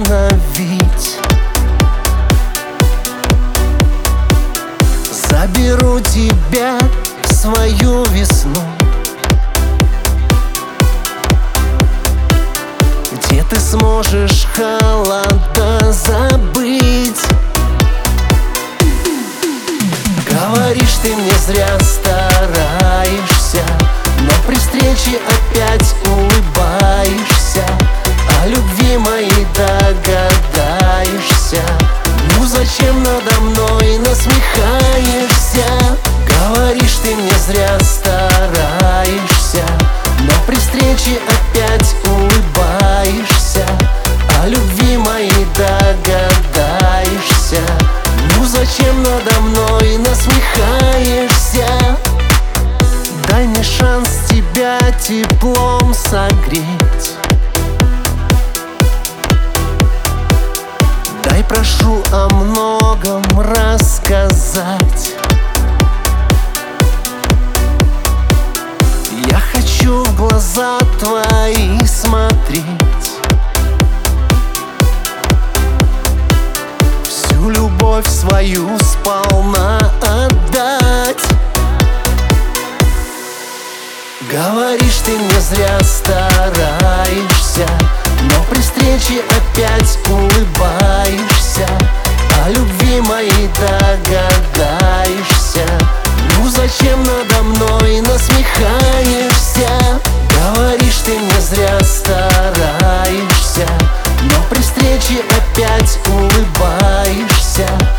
остановить. Заберу тебя в свою весну, где ты сможешь холода забыть. Говоришь, ты мне зря стараешься, но при встрече опять улыбаешься. О любви моей догадаешься. Ну зачем надо мной насмехаешься? Говоришь, ты мне зря стараешься, но при встрече опять улыбаешься. О любви моей догадаешься. Ну зачем надо мной насмехаешься? Дай мне шанс тебя теплом согреть. Дай, прошу, о многом рассказать. Я хочу в глаза твои смотреть, всю любовь свою сполна отдать. Говоришь, ты мне зря стараешься, но при встрече опять улыбаешься. О любви моей догадаешься. Ну зачем надо мной насмехаешься? Говоришь, ты мне зря стараешься, но при встрече опять улыбаешься.